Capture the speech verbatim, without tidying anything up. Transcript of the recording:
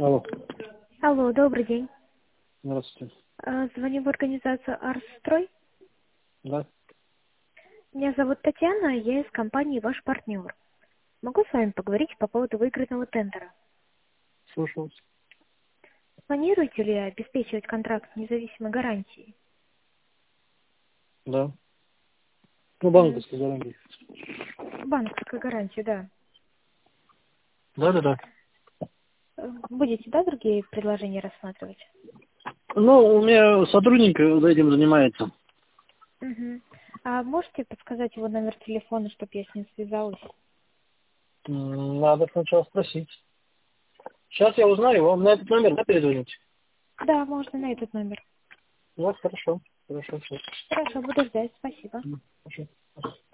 Алло. Алло, добрый день. Здравствуйте. А, Звоню в организацию «Арстрой». Да, Меня зовут Татьяна, я из компании «Ваш партнер». Могу с вами поговорить по поводу выигранного тендера? слушаю вас. Планируете ли обеспечивать контракт независимой гарантией? Да. Ну, М, банковской гарантии. Банковскую гарантию, да. Да, да, да. Э, Будете, да, другие предложения рассматривать? Ну, у меня сотрудник за этим занимается. Мгм. А можете подсказать его номер телефона, чтобы я с ним связалась? М, Надо сначала спросить. Сейчас я узнаю, вам на этот номер, да, перезвонить? Да, можно на этот номер. Ну, хорошо. Хорошо, все. Хорошо, буду ждать, спасибо. Хорошо.